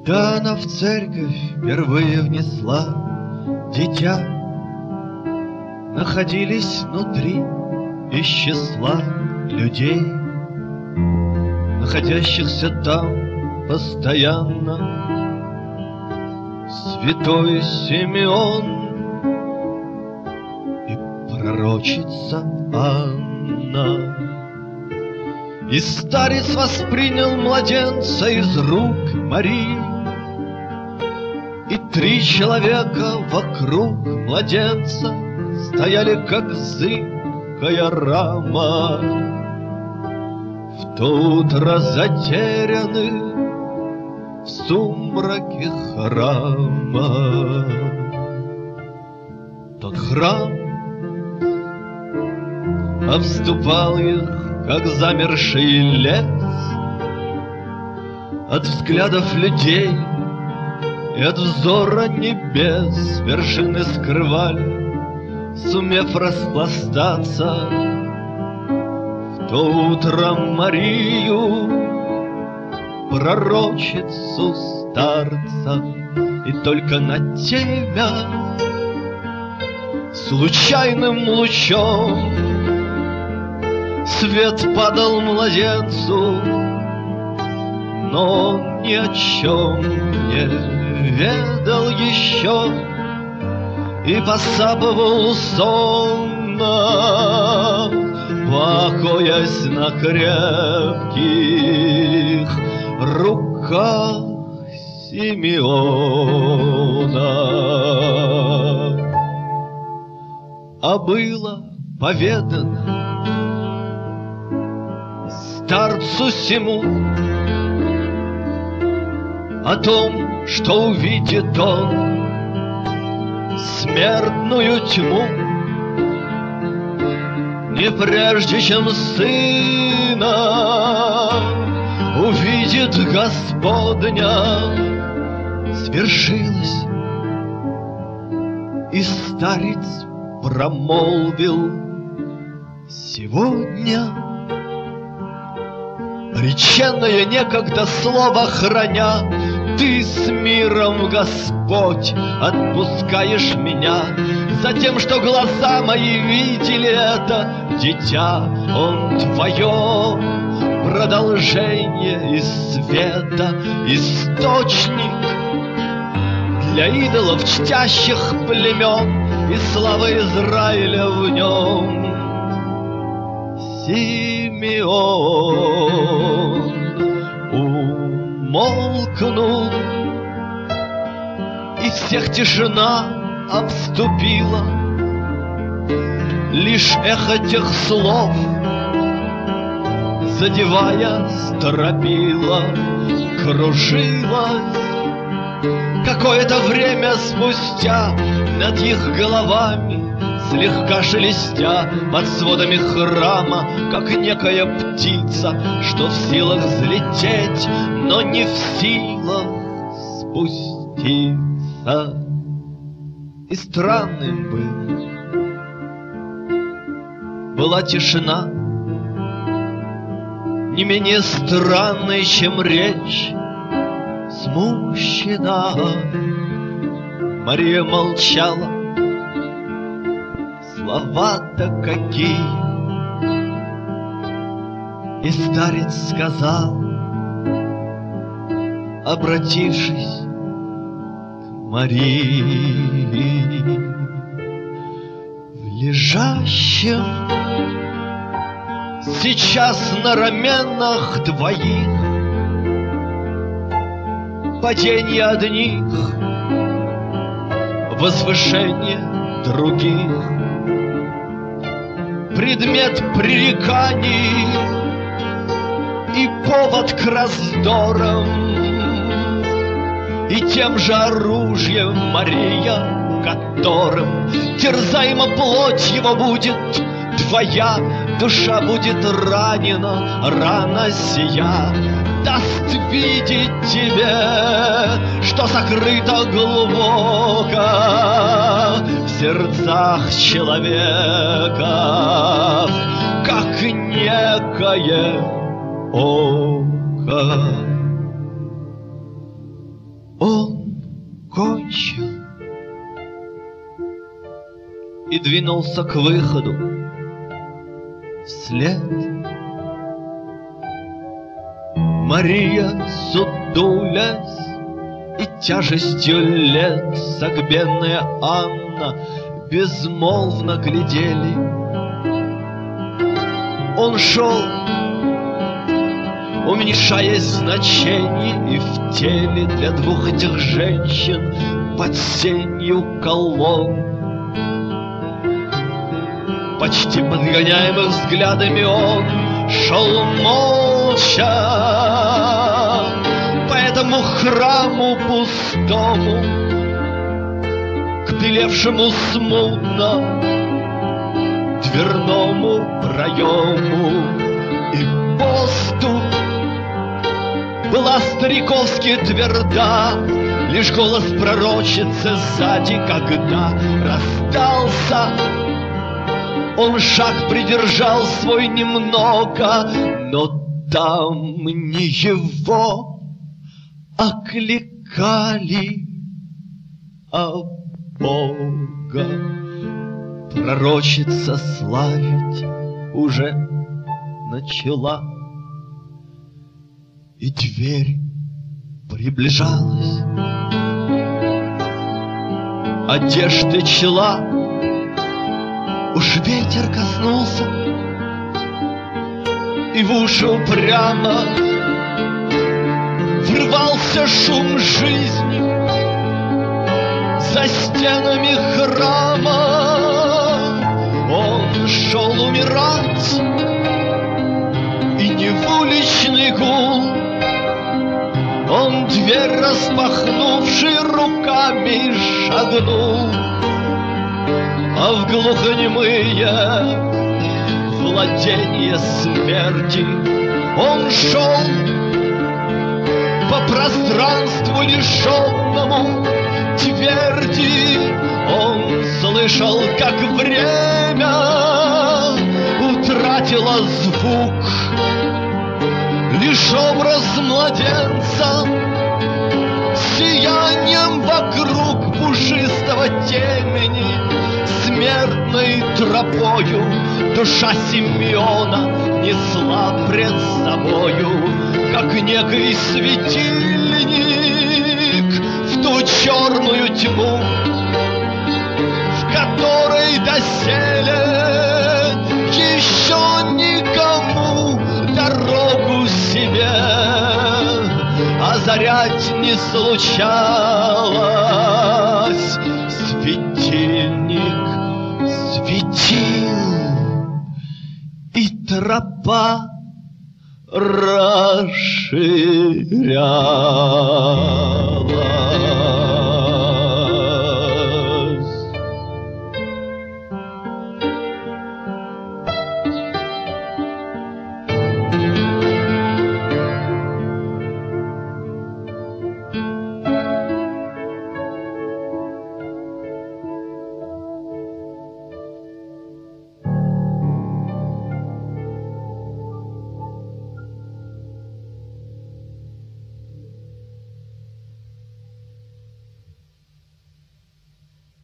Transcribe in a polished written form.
Когда она в церковь впервые внесла дитя, находились внутри из числа людей, находящихся там постоянно, святой Симеон и пророчица Анна. И старец воспринял младенца из рук Марии, и 3 человека вокруг младенца стояли, как зыбкая рама. В то утро затеряны в сумраке храма. Тот храм обступал их, как замерший лес, от взглядов людей и от взора небес. Вершины скрывали, сумев распластаться. В то утро Марию, пророчицу старца, и только на темя случайным лучом свет падал младенцу, но он ни о чем не ведал еще и посапывал сонно, покоясь на крепких руках Симеона. А было поведано старцу сему о том, что увидит он смертную тьму, не прежде чем сына увидит Господня. Свершилось, и старец промолвил: сегодня, реченное некогда слово храня, ты с миром, Господь, отпускаешь меня, за тем, что глаза мои видели это дитя. Он твое продолжение из света, источник для идолов чтящих племен, и слава Израиля в нем. Симеон умолкнул, и всех тишина обступила. Лишь эхо тех слов, задевая, стропила, кружилась. Какое-то время спустя над их головами, слегка шелестя, под сводами храма, как некая птица, что в силах взлететь, но не в силах спуститься. И странным была тишина, не менее странной, чем речь смущена. Мария молчала, слова-то какие. И старец сказал, обратившись к Марии: в лежащем сейчас на раменах двоих падение одних, возвышение других, предмет пререканий и повод к раздорам, и тем же оружием Мария, которым терзаема плоть его будет, твоя душа будет ранена, рана сия даст видеть тебе, что сокрыто глубоко в сердцах человека, как некое око. Он кончил и двинулся к выходу вслед. Мария, сутулясь и тяжестью лет, согбенная Анна безмолвно глядели. Он шел, уменьшаясь в значении, и в теле для двух этих женщин под сенью колонн. Почти подгоняемых взглядами он шел молча по этому храму пустому, к белевшему смутно дверному проему. И поступь была стариковски тверда, лишь голос пророчицы сзади, когда раздался. Он шаг придержал свой немного, но там не его окликали, а Бога. Пророчица славить уже начала, и дверь приближалась. Одежды чела уж ветер коснулся, и в уши упрямо врывался шум жизни. За стенами храма он шел умирать, и не в уличный гул. Он дверь распахнувший руками шагнул, а в глухонемые владения смерти он шел по пространству лишенному тверди. Он слышал, как время утратило звук, лишь образ младенца сиянием вокруг пушистого темени. Смертной тропою душа Симеона несла пред собою, как некий светильник, в ту черную тьму, в которой доселе еще никому дорогу себе озарять не случалось. Светильник светил, и тропа расширялась.